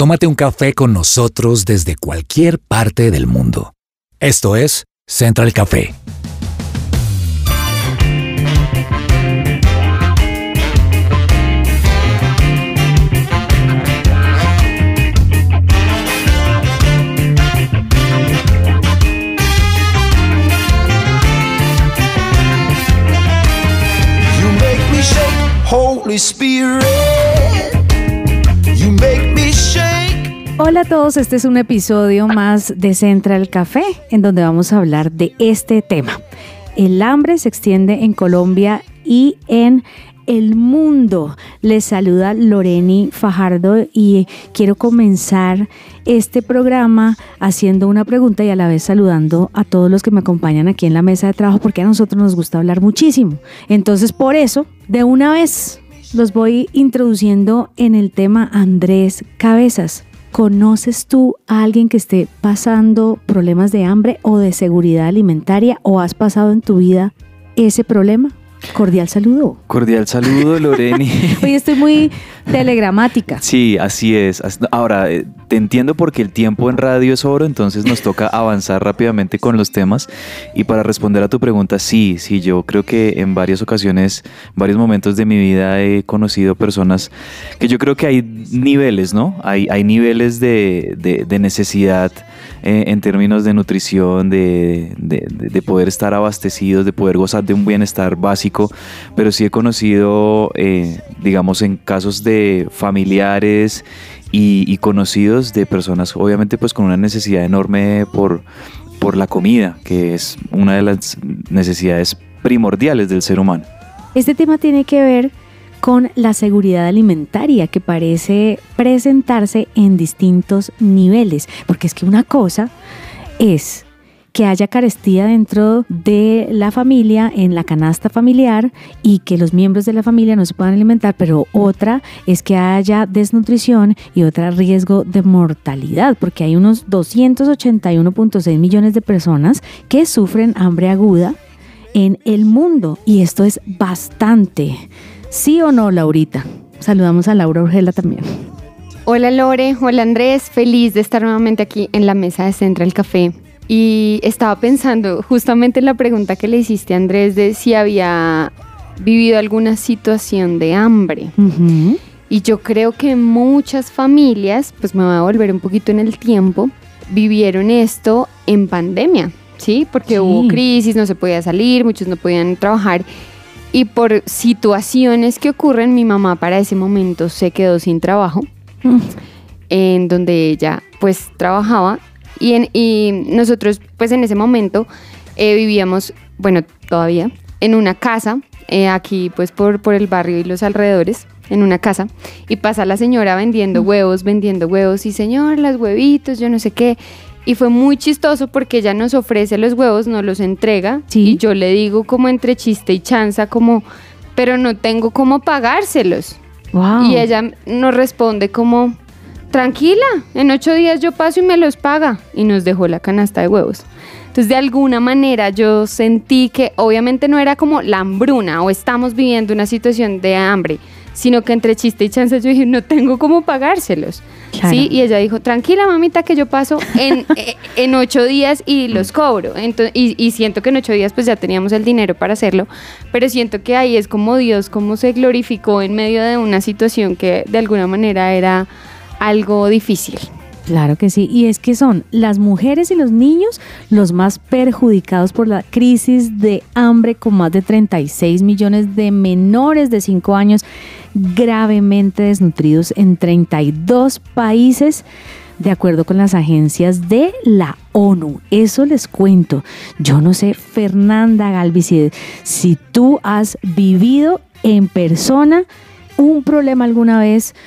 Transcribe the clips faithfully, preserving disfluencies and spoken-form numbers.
tómate un café con nosotros desde cualquier parte del mundo. Esto es Central Café. Holy Spirit, you make me shake. Hola a todos, este es un episodio más de Central Café, en donde vamos a hablar de este tema. El hambre se extiende en Colombia y en el mundo. Les saluda Loreni Fajardo y quiero comenzar este programa haciendo una pregunta y a la vez saludando a todos los que me acompañan aquí en la mesa de trabajo, porque a nosotros nos gusta hablar muchísimo. Entonces, por eso, de una vez los voy introduciendo en el tema. Andrés Cabezas, ¿conoces tú a alguien que esté pasando problemas de hambre o de seguridad alimentaria, o has pasado en tu vida ese problema? Cordial saludo. Cordial saludo, Loreni. Hoy estoy muy telegramática. Sí, así es. Ahora, te entiendo porque el tiempo en radio es oro, entonces nos toca avanzar rápidamente con los temas. Y para responder a tu pregunta, sí, sí, yo creo que en varias ocasiones, varios momentos de mi vida he conocido personas que yo creo que hay niveles, ¿no? Hay, hay niveles de, de, de necesidad eh, en términos de nutrición, de, de, de poder estar abastecidos, de poder gozar de un bienestar básico, pero sí he conocido, eh, digamos, en casos de familiares y, y conocidos de personas, obviamente, pues con una necesidad enorme por, por la comida, que es una de las necesidades primordiales del ser humano. Este tema tiene que ver con la seguridad alimentaria, que parece presentarse en distintos niveles, porque es que una cosa es que haya carestía dentro de la familia, en la canasta familiar, y que los miembros de la familia no se puedan alimentar, pero otra es que haya desnutrición y otra riesgo de mortalidad, porque hay unos doscientos ochenta y uno punto seis millones de personas que sufren hambre aguda en el mundo, y esto es bastante. ¿Sí o no, Laurita? Saludamos a Laura Urgela también. Hola Lore, hola Andrés, feliz de estar nuevamente aquí en la mesa de Central Café. Y estaba pensando justamente en la pregunta que le hiciste a Andrés de si había vivido alguna situación de hambre. Uh-huh. Y yo creo que muchas familias, pues me voy a volver un poquito en el tiempo, vivieron esto en pandemia, ¿sí? Porque sí. Hubo crisis, no se podía salir, muchos no podían trabajar. Y por situaciones que ocurren, mi mamá para ese momento se quedó sin trabajo, uh-huh. en donde ella pues trabajaba. Y, en, y nosotros, pues en ese momento, eh, vivíamos, bueno, todavía, en una casa, eh, aquí pues por, por el barrio y los alrededores, en una casa, y pasa la señora vendiendo huevos, vendiendo huevos, y señor, los huevitos, yo no sé qué, y fue muy chistoso porque ella nos ofrece los huevos, nos los entrega, ¿sí? Y yo le digo como entre chiste y chanza, como, pero no tengo cómo pagárselos. Wow. Y ella nos responde como, tranquila, en ocho días yo paso y me los paga, y nos dejó la canasta de huevos. Entonces, de alguna manera yo sentí que obviamente no era como la hambruna o estamos viviendo una situación de hambre, sino que entre chiste y chance yo dije, no tengo cómo pagárselos. Claro. ¿Sí? Y ella dijo, tranquila mamita que yo paso en, en ocho días y los cobro. Entonces, y, y siento que en ocho días pues ya teníamos el dinero para hacerlo, pero siento que ahí es como Dios, como se glorificó en medio de una situación que de alguna manera era algo difícil. Claro que sí, y es que son las mujeres y los niños los más perjudicados por la crisis de hambre, con más de treinta y seis millones de menores de cinco años gravemente desnutridos en treinta y dos países, de acuerdo con las agencias de la ONU. Eso les cuento. Yo no sé, Fernanda Galvis, si, si tú has vivido en persona un problema alguna vez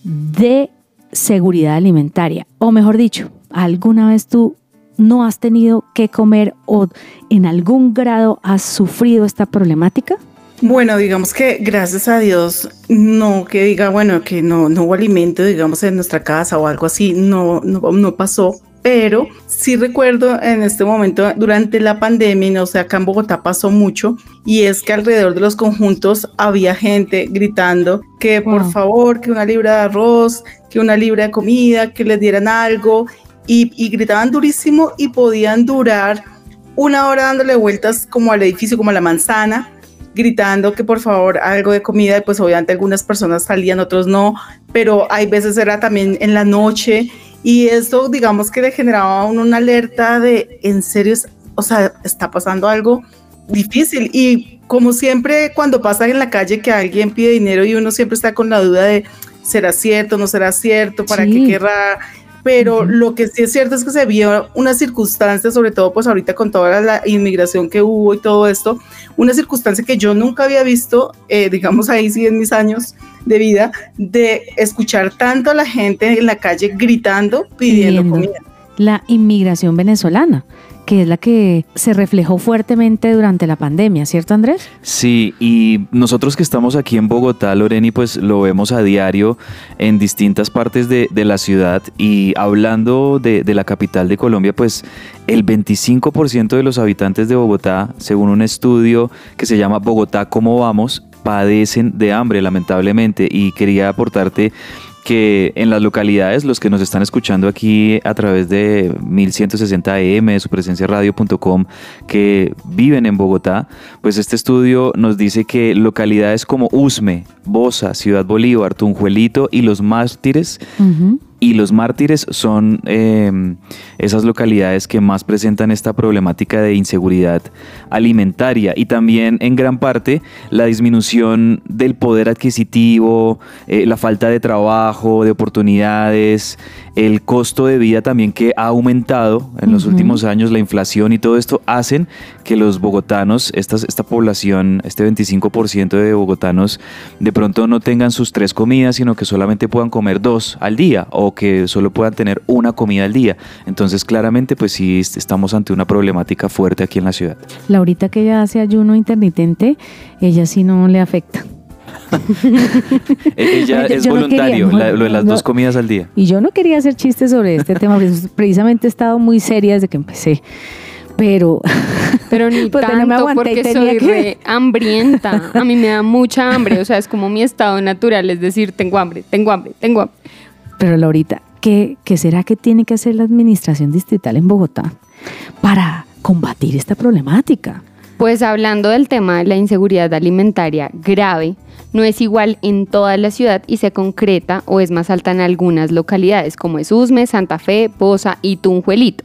de seguridad alimentaria, o mejor dicho, ¿alguna vez tú no has tenido que comer o en algún grado has sufrido esta problemática? Bueno, digamos que gracias a Dios, no que diga, bueno, que no, no hubo alimento, digamos, en nuestra casa o algo así, no, no, no pasó. pero sí recuerdo en este momento, durante la pandemia, no sé, acá en Bogotá pasó mucho, y es que alrededor de los conjuntos había gente gritando que por Wow. favor, que una libra de arroz, que una libra de comida, que les dieran algo, y, y gritaban durísimo y podían durar una hora dándole vueltas como al edificio, como a la manzana, gritando que por favor algo de comida, y pues obviamente algunas personas salían, otros no, pero hay veces era también en la noche, y esto digamos que le generaba a uno una alerta de en serio, es- o sea, está pasando algo difícil. Y como siempre cuando pasa en la calle que alguien pide dinero y uno siempre está con la duda de ¿será cierto, no será cierto, para Sí. qué querrá? Pero Ujú. lo que sí es cierto es que se vio una circunstancia, sobre todo pues ahorita con toda la, la inmigración que hubo y todo esto, una circunstancia que yo nunca había visto, eh, digamos ahí sí en mis años de vida, de escuchar tanto a la gente en la calle gritando, pidiendo Pidiendo. comida. La inmigración venezolana, que es la que se reflejó fuertemente durante la pandemia, ¿cierto, Andrés? Sí, y nosotros que estamos aquí en Bogotá, Loreni, pues lo vemos a diario en distintas partes de, de la ciudad, y hablando de, de la capital de Colombia, pues el veinticinco por ciento de los habitantes de Bogotá, según un estudio que se llama Bogotá, ¿cómo vamos?, padecen de hambre, lamentablemente. Y quería aportarte que en las localidades, los que nos están escuchando aquí a través de mil ciento sesenta A M, de su presencia radio punto com, que viven en Bogotá, pues este estudio nos dice que localidades como Usme, Bosa, Ciudad Bolívar, Tunjuelito y Los Mártires, Ujú. y Los Mártires son eh, esas localidades que más presentan esta problemática de inseguridad alimentaria, y también en gran parte la disminución del poder adquisitivo, eh, la falta de trabajo, de oportunidades, el costo de vida también que ha aumentado en los Ujú. últimos años, la inflación y todo esto hacen que los bogotanos, esta, esta población, este veinticinco por ciento de bogotanos, de pronto no tengan sus tres comidas, sino que solamente puedan comer dos al día, o que solo puedan tener una comida al día. Entonces, claramente, pues sí, est- estamos ante una problemática fuerte aquí en la ciudad. Laurita, que ella hace ayuno intermitente, ella sí no le afecta. E- Ella Yo- es yo no voluntario, quería, la- lo de las no. dos comidas al día. Y yo no quería hacer chistes sobre este tema, porque precisamente he estado muy seria desde que empecé. Pero Pero ni Pues, no me tanto, aguanté y porque tenía soy que- re hambrienta. A mí me da mucha hambre, o sea, es como mi estado natural, es decir, tengo hambre, tengo hambre, tengo hambre. Pero Laurita, ¿qué, ¿qué será que tiene que hacer la administración distrital en Bogotá para combatir esta problemática? Pues hablando del tema de la inseguridad alimentaria grave, no es igual en toda la ciudad y se concreta o es más alta en algunas localidades como es Usme, Santa Fe, Bosa y Tunjuelito.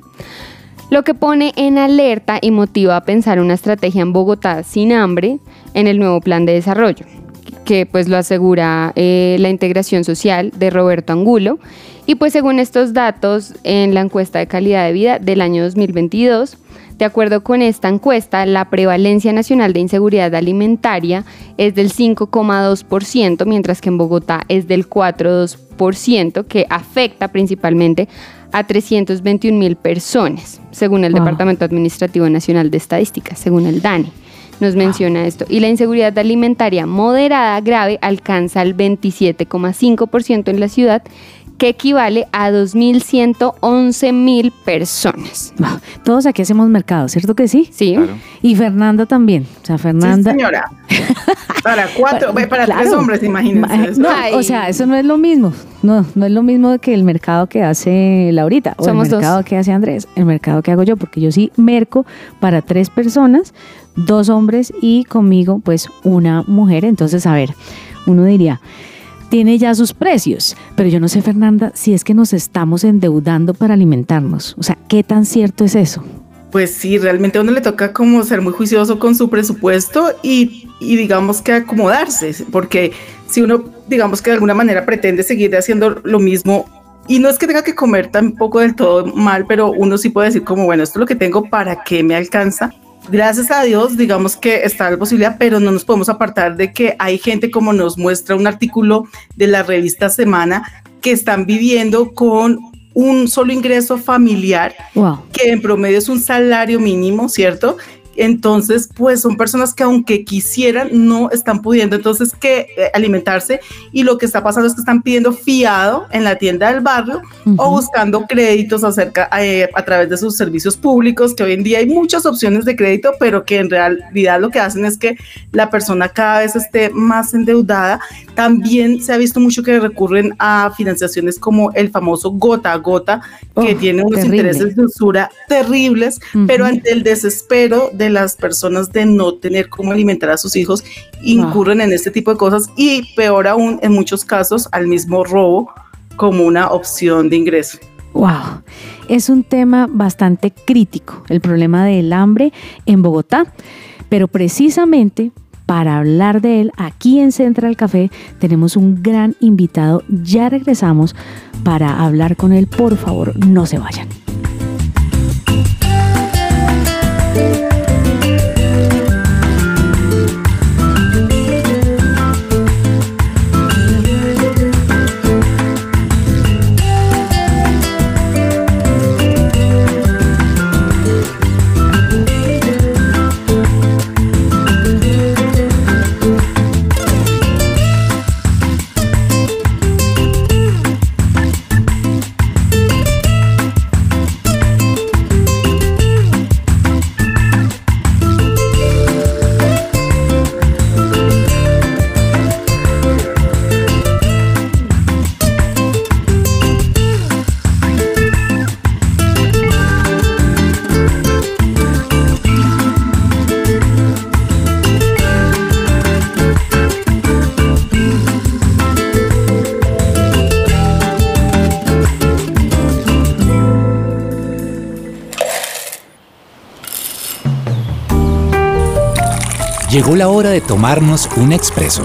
Lo que pone en alerta y motiva a pensar una estrategia en Bogotá sin hambre en el nuevo plan de desarrollo, que pues lo asegura eh, la integración social de Roberto Angulo. Y pues según estos datos en la encuesta de calidad de vida del año dos mil veintidós, de acuerdo con esta encuesta, la prevalencia nacional de inseguridad alimentaria es del cinco coma dos por ciento, mientras que en Bogotá es del cuatro coma dos por ciento, que afecta principalmente a trescientos veintiún mil personas, según el Wow. Departamento Administrativo Nacional de Estadística, según el DANE. Nos menciona esto. Y la inseguridad alimentaria moderada grave alcanza el veintisiete coma cinco por ciento en la ciudad, que equivale a dos mil ciento once mil personas. Wow, todos aquí hacemos mercado, ¿cierto que sí? ¿Sí? Claro. Y Fernanda también. O sea, Sí, Fernanda... señora. Para cuatro, Para- para tres claro. hombres, imagínense. Ma- eso. No, Ay. o sea, eso no es lo mismo. No, no es lo mismo que el mercado que hace Laurita o Somos el dos. mercado que hace Andrés, el mercado que hago yo, porque yo sí merco para tres personas, dos hombres y conmigo pues una mujer. Entonces, a ver, uno diría, tiene ya sus precios, pero yo no sé, Fernanda, si es que nos estamos endeudando para alimentarnos. O sea, ¿qué tan cierto es eso? Pues sí, realmente a uno le toca como ser muy juicioso con su presupuesto y, y digamos que acomodarse, porque si uno digamos que de alguna manera pretende seguir haciendo lo mismo, y no es que tenga que comer tampoco del todo mal, pero uno sí puede decir como, bueno, esto es lo que tengo, ¿para qué me alcanza? Gracias a Dios, digamos que está la posibilidad, pero no nos podemos apartar de que hay gente, como nos muestra un artículo de la revista Semana, que están viviendo con un solo ingreso familiar, Wow. que en promedio es un salario mínimo, ¿cierto? Entonces, pues son personas que aunque quisieran, no están pudiendo entonces que eh, alimentarse, y lo que está pasando es que están pidiendo fiado en la tienda del barrio uh-huh. o buscando créditos acerca, eh, a través de sus servicios públicos, que hoy en día hay muchas opciones de crédito, pero que en realidad lo que hacen es que la persona cada vez esté más endeudada. También se ha visto mucho que recurren a financiaciones como el famoso gota a gota, que oh, tiene unos terrible. intereses de usura terribles, uh-huh. pero ante el desespero de las personas de no tener cómo alimentar a sus hijos, incurren wow. en este tipo de cosas, y peor aún, en muchos casos, al mismo robo como una opción de ingreso. Wow, es un tema bastante crítico, el problema del hambre en Bogotá, pero precisamente para hablar de él, aquí en Central Café tenemos un gran invitado. Ya regresamos para hablar con él. Por favor, no se vayan. Llegó la hora de tomarnos un expreso.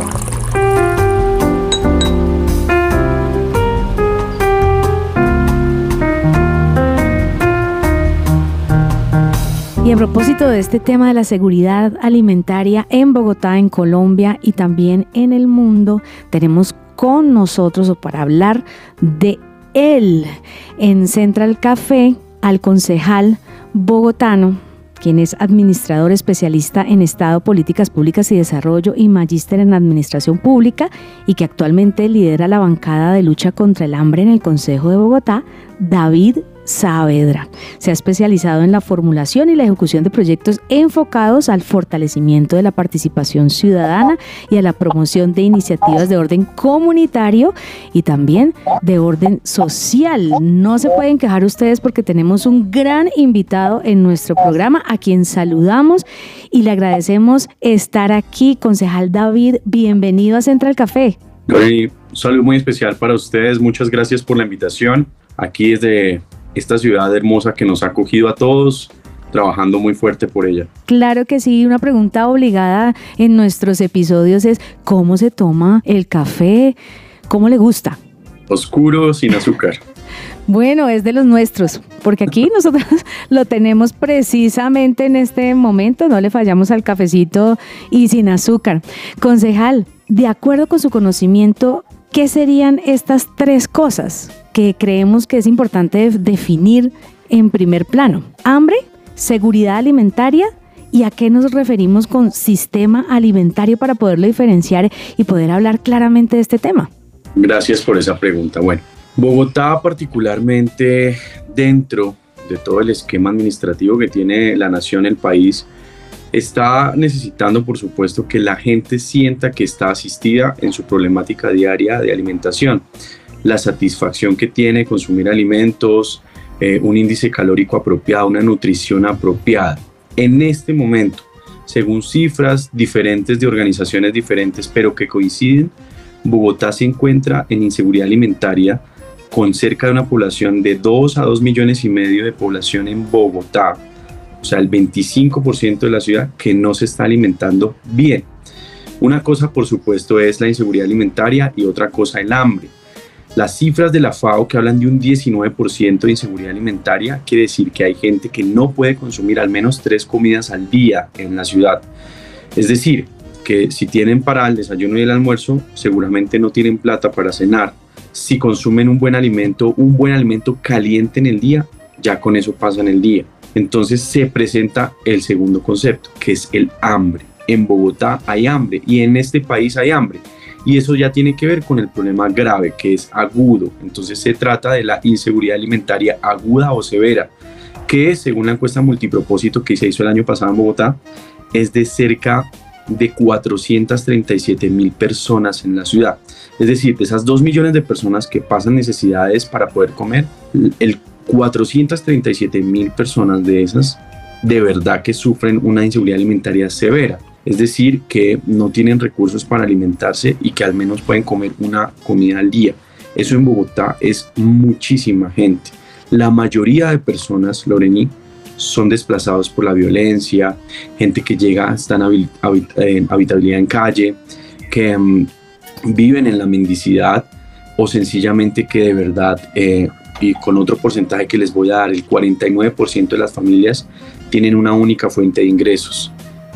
Y a propósito de este tema de la seguridad alimentaria en Bogotá, en Colombia y también en el mundo, tenemos con nosotros, o para hablar de él, en Central Café, al concejal bogotano, quien es administrador especialista en Estado, Políticas Públicas y Desarrollo y magíster en Administración Pública, y que actualmente lidera la bancada de lucha contra el hambre en el Concejo de Bogotá, David Saavedra. Se ha especializado en la formulación y la ejecución de proyectos enfocados al fortalecimiento de la participación ciudadana y a la promoción de iniciativas de orden comunitario y también de orden social. No se pueden quejar ustedes porque tenemos un gran invitado en nuestro programa, a quien saludamos y le agradecemos estar aquí. Concejal David, bienvenido a Central Café. Un saludo muy especial para ustedes, muchas gracias por la invitación. Aquí desde esta ciudad hermosa que nos ha acogido a todos, trabajando muy fuerte por ella. Claro que sí, una pregunta obligada en nuestros episodios es: ¿cómo se toma el café? ¿Cómo le gusta? Oscuro, sin azúcar. Bueno, es de los nuestros, porque aquí nosotros lo tenemos precisamente en este momento, no le fallamos al cafecito y sin azúcar. Concejal, de acuerdo con su conocimiento, ¿qué serían estas tres cosas que creemos que es importante definir en primer plano? Hambre, seguridad alimentaria, ¿y a qué nos referimos con sistema alimentario para poderlo diferenciar y poder hablar claramente de este tema? Gracias por esa pregunta. Bueno, Bogotá, particularmente dentro de todo el esquema administrativo que tiene la nación, el país, está necesitando, por supuesto, que la gente sienta que está asistida en su problemática diaria de alimentación. La satisfacción que tiene consumir alimentos, eh, un índice calórico apropiado, una nutrición apropiada. En este momento, según cifras diferentes de organizaciones diferentes, pero que coinciden, Bogotá se encuentra en inseguridad alimentaria con cerca de una población de dos a dos millones y medio de población en Bogotá. O sea, el veinticinco por ciento de la ciudad que no se está alimentando bien. Una cosa, por supuesto, es la inseguridad alimentaria y otra cosa el hambre. Las cifras de la FAO que hablan de un diecinueve por ciento de inseguridad alimentaria quiere decir que hay gente que no puede consumir al menos tres comidas al día en la ciudad. Es decir, que si tienen para el desayuno y el almuerzo, seguramente no tienen plata para cenar. Si consumen un buen alimento, un buen alimento caliente en el día, ya con eso pasan el día. Entonces se presenta el segundo concepto, que es el hambre. En Bogotá hay hambre y en este país hay hambre. Y eso ya tiene que ver con el problema grave, que es agudo. Entonces se trata de la inseguridad alimentaria aguda o severa, que según la encuesta multipropósito que se hizo el año pasado en Bogotá, es de cerca de cuatrocientas treinta y siete mil personas en la ciudad. Es decir, de esas dos millones de personas que pasan necesidades para poder comer, el cuatrocientas treinta y siete mil personas de esas de verdad que sufren una inseguridad alimentaria severa. Es decir, que no tienen recursos para alimentarse y que al menos pueden comer una comida al día. Eso en Bogotá es muchísima gente. La mayoría de personas, Lorení, son desplazados por la violencia, gente que llega, está en habit habit eh, habitabilidad en calle, que um, viven en la mendicidad o sencillamente que de verdad, eh, y con otro porcentaje que les voy a dar, el cuarenta y nueve por ciento de las familias tienen una única fuente de ingresos.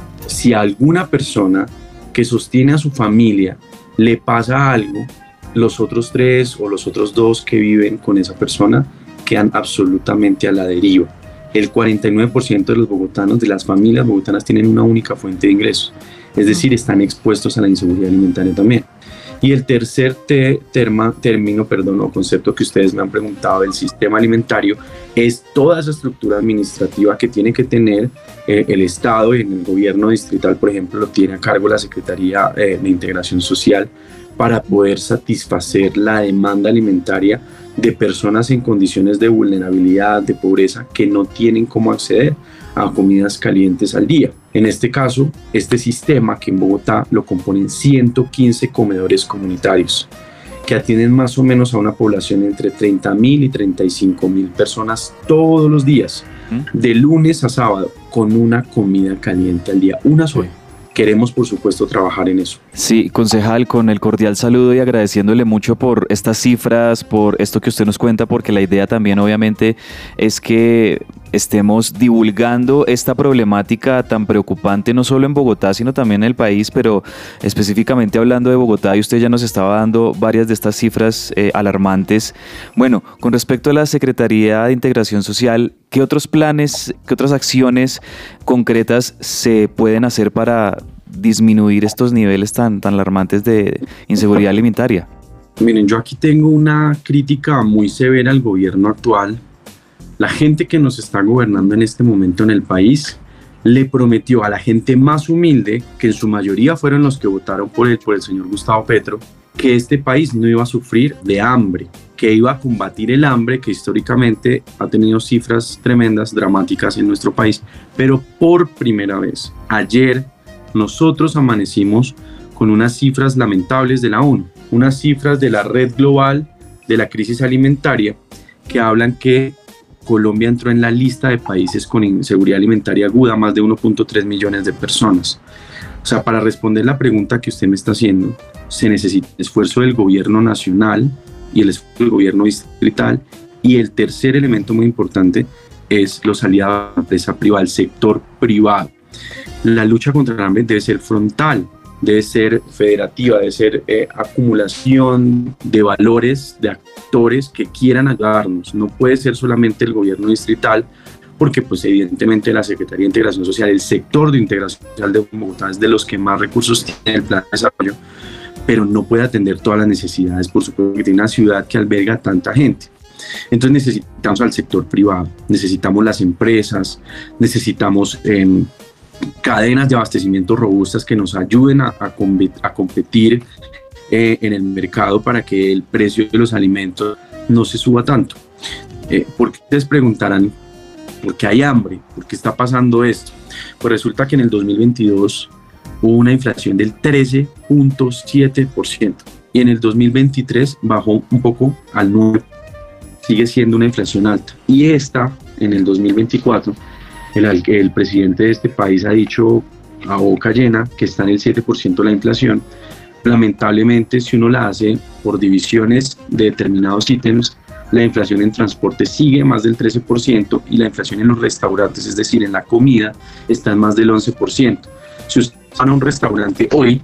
Si a alguna persona que sostiene a su familia le pasa algo, los otros tres o los otros dos que viven con esa persona quedan absolutamente a la deriva. El cuarenta y nueve por ciento de los bogotanos, de las familias bogotanas, tienen una única fuente de ingresos, es decir, están expuestos a la inseguridad alimentaria también. Y el tercer te, terma, término, perdón, o concepto que ustedes me han preguntado del sistema alimentario es toda esa estructura administrativa que tiene que tener eh, el Estado, y en el gobierno distrital, por ejemplo, lo tiene a cargo la Secretaría eh, de Integración Social, para poder satisfacer la demanda alimentaria de personas en condiciones de vulnerabilidad, de pobreza, que no tienen cómo acceder a comidas calientes al día. En este caso, este sistema, que en Bogotá lo componen ciento quince comedores comunitarios, que atienden más o menos a una población entre treinta mil y treinta y cinco mil personas todos los días, de lunes a sábado, con una comida caliente al día, una sola. Queremos, por supuesto, trabajar en eso. Sí, concejal, con el cordial saludo y agradeciéndole mucho por estas cifras, por esto que usted nos cuenta, porque la idea también obviamente es que estemos divulgando esta problemática tan preocupante no solo en Bogotá, sino también en el país, pero específicamente hablando de Bogotá, y usted ya nos estaba dando varias de estas cifras eh, alarmantes. Bueno, con respecto a la Secretaría de Integración Social, ¿qué otros planes, qué otras acciones concretas se pueden hacer para disminuir estos niveles tan, tan alarmantes de inseguridad alimentaria? Miren, yo aquí tengo una crítica muy severa al gobierno actual. La gente que nos está gobernando en este momento en el país le prometió a la gente más humilde, que en su mayoría fueron los que votaron por el, por el señor Gustavo Petro, que este país no iba a sufrir de hambre, que iba a combatir el hambre, que históricamente ha tenido cifras tremendas, dramáticas en nuestro país, pero por primera vez, ayer nosotros amanecimos con unas cifras lamentables de la ONU, unas cifras de la Red Global de la Crisis Alimentaria, que hablan que Colombia entró en la lista de países con inseguridad alimentaria aguda, más de uno punto tres millones de personas. O sea, para responder la pregunta que usted me está haciendo, se necesita el esfuerzo del gobierno nacional y el esfuerzo del gobierno distrital, y el tercer elemento muy importante es los aliados de la empresa privada, el sector privado. La lucha contra el hambre debe ser frontal, debe ser federativa, debe ser eh, acumulación de valores, de actores que quieran ayudarnos. No puede ser solamente el gobierno distrital, porque pues evidentemente la Secretaría de Integración Social, el sector de integración social de Bogotá es de los que más recursos tiene en el plan de desarrollo, pero no puede atender todas las necesidades, por supuesto, que tiene una ciudad que alberga tanta gente. Entonces necesitamos al sector privado, necesitamos las empresas, necesitamos eh, cadenas de abastecimiento robustas que nos ayuden a, a, a competir eh, en el mercado para que el precio de los alimentos no se suba tanto. Eh, ¿Por qué ustedes preguntarán por qué hay hambre? ¿Por qué está pasando esto? Pues resulta que en el dos mil veintidós hubo una inflación del trece punto siete por ciento y en el dos mil veintitrés bajó un poco al nueve por ciento. Sigue siendo una inflación alta. Y esta, en el dos mil veinticuatro, el, el presidente de este país ha dicho a boca llena que está en el siete por ciento la inflación. Lamentablemente, si uno la hace por divisiones de determinados ítems, la inflación en transporte sigue más del trece por ciento y la inflación en los restaurantes, es decir, en la comida, está en más del once por ciento. Si ustedes van a un restaurante hoy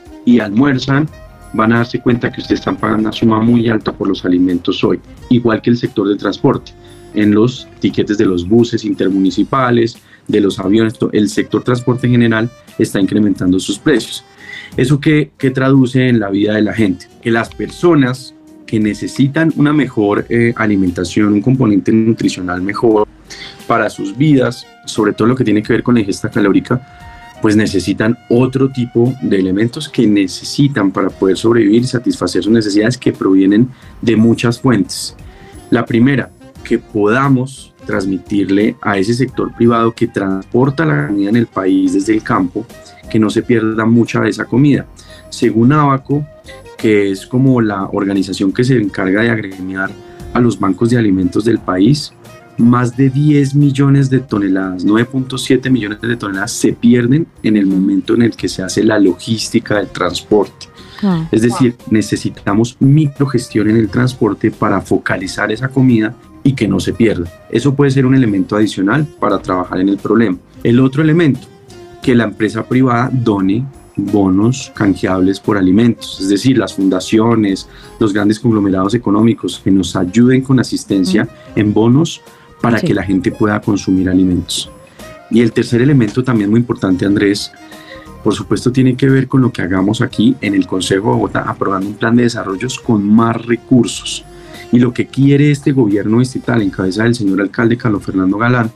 y almuerzan, van a darse cuenta que ustedes están pagando una suma muy alta por los alimentos hoy, igual que el sector del transporte. en los tiquetes de los buses intermunicipales, de los aviones. El sector transporte en general está incrementando sus precios. ¿Eso qué, qué traduce en la vida de la gente? Que las personas que necesitan una mejor eh, alimentación, un componente nutricional mejor para sus vidas, sobre todo lo que tiene que ver con la ingesta calórica, pues necesitan otro tipo de elementos que necesitan para poder sobrevivir y satisfacer sus necesidades, que provienen de muchas fuentes. La primera, que podamos transmitirle a ese sector privado que transporta la comida en el país desde el campo, que no se pierda mucha de esa comida. Según Abaco, que es como la organización que se encarga de agremiar a los bancos de alimentos del país, más de diez millones de toneladas, nueve punto siete millones de toneladas se pierden en el momento en el que se hace la logística del transporte. Oh, es decir, wow. necesitamos microgestión en el transporte para focalizar esa comida y que no se pierda. Eso puede ser un elemento adicional para trabajar en el problema. El otro elemento, que la empresa privada done bonos canjeables por alimentos, es decir, las fundaciones, los grandes conglomerados económicos que nos ayuden con asistencia mm. en bonos para sí. que la gente pueda consumir alimentos. Y el tercer elemento también muy importante, Andrés, por supuesto tiene que ver con lo que hagamos aquí en el Consejo de Bogotá, aprobando un plan de desarrollos con más recursos. Y lo que quiere este gobierno distrital, en cabeza del señor alcalde Carlos Fernando Galán,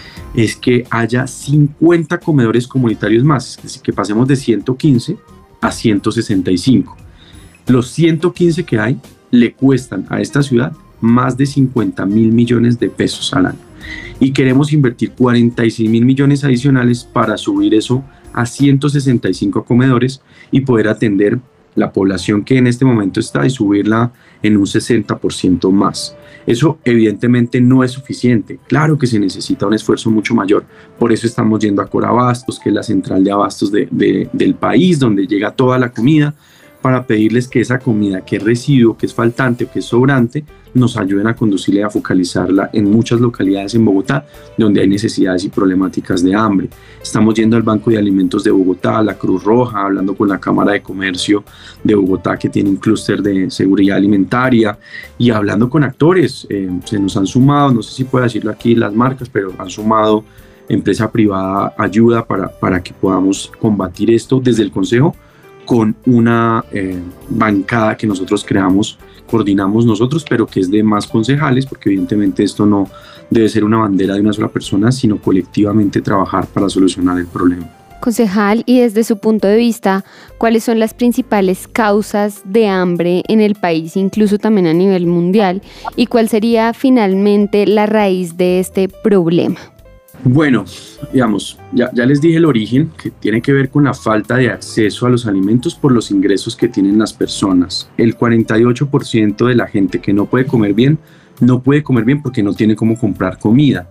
es que haya cincuenta comedores comunitarios más, es decir, que pasemos de ciento quince a ciento sesenta y cinco. Los ciento quince que hay le cuestan a esta ciudad más de cincuenta mil millones de pesos al año. Y queremos invertir cuarenta y seis mil millones adicionales para subir eso a ciento sesenta y cinco comedores y poder atender la población que en este momento está y subirla en un sesenta por ciento más. Eso evidentemente no es suficiente, claro que se necesita un esfuerzo mucho mayor, por eso estamos yendo a Corabastos, que es la central de abastos de, de, del país, donde llega toda la comida, para pedirles que esa comida que es residuo, que es faltante o que es sobrante, nos ayuden a conducirle a focalizarla en muchas localidades en Bogotá donde hay necesidades y problemáticas de hambre. Estamos yendo al Banco de Alimentos de Bogotá, a la Cruz Roja, hablando con la Cámara de Comercio de Bogotá, que tiene un clúster de seguridad alimentaria, y hablando con actores. Eh, se nos han sumado, no sé si puedo decirlo aquí las marcas, pero han sumado empresa privada ayuda para, para que podamos combatir esto desde el Consejo, con una eh, bancada que nosotros creamos, coordinamos nosotros, pero que es de más concejales, porque evidentemente esto no debe ser una bandera de una sola persona, sino colectivamente trabajar para solucionar el problema. Concejal, y desde su punto de vista, ¿cuáles son las principales causas de hambre en el país, incluso también a nivel mundial? ¿Y cuál sería finalmente la raíz de este problema? Bueno, digamos, ya, ya les dije el origen, que tiene que ver con la falta de acceso a los alimentos por los ingresos que tienen las personas. El cuarenta y ocho por ciento de la gente que no puede comer bien, no puede comer bien porque no tiene cómo comprar comida.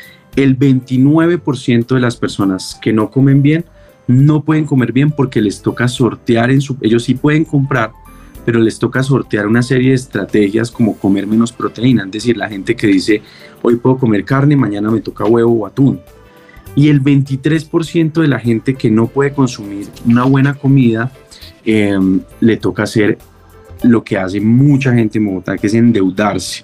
El veintinueve por ciento de las personas que no comen bien, no pueden comer bien porque les toca sortear en su... Ellos sí pueden comprar, pero les toca sortear una serie de estrategias como comer menos proteína, es decir, la gente que dice, hoy puedo comer carne, mañana me toca huevo o atún. Y el veintitrés por ciento de la gente que no puede consumir una buena comida, eh, le toca hacer lo que hace mucha gente en Bogotá, que es endeudarse.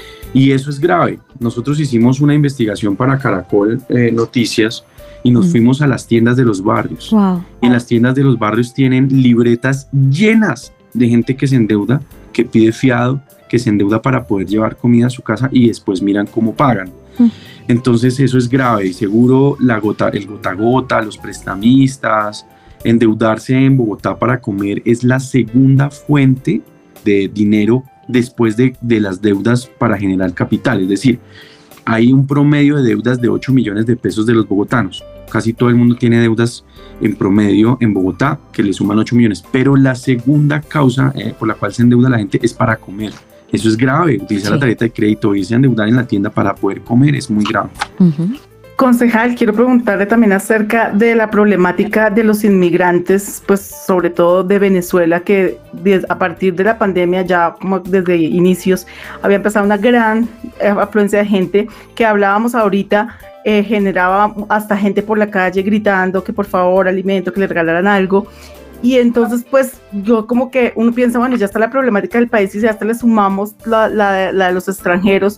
Y eso es grave. Nosotros hicimos una investigación para Caracol eh, Noticias y nos mm. fuimos a las tiendas de los barrios. Wow. Y en las tiendas de los barrios tienen libretas llenas de gente que se endeuda, que pide fiado, que se endeuda para poder llevar comida a su casa y después miran cómo pagan. Mm. Entonces eso es grave y seguro la gota, el gota a gota, los prestamistas, endeudarse en Bogotá para comer es la segunda fuente de dinero después de, de las deudas para generar capital. Es decir, hay un promedio de deudas de ocho millones de pesos de los bogotanos. Casi todo el mundo tiene deudas en promedio en Bogotá que le suman ocho millones, pero la segunda causa eh, por la cual se endeuda la gente es para comer. Eso es grave, utilizar sí. la tarjeta de crédito, irse a endeudar en la tienda para poder comer es muy grave. Uh-huh. Concejal, quiero preguntarle también acerca de la problemática de los inmigrantes, pues sobre todo de Venezuela, que a partir de la pandemia, ya como desde inicios, había empezado una gran afluencia de gente que hablábamos ahorita, eh, generaba hasta gente por la calle gritando que por favor alimento, que le regalaran algo. Y entonces pues yo como que uno piensa, bueno, ya está la problemática del país y ya hasta le sumamos la, la, la de los extranjeros,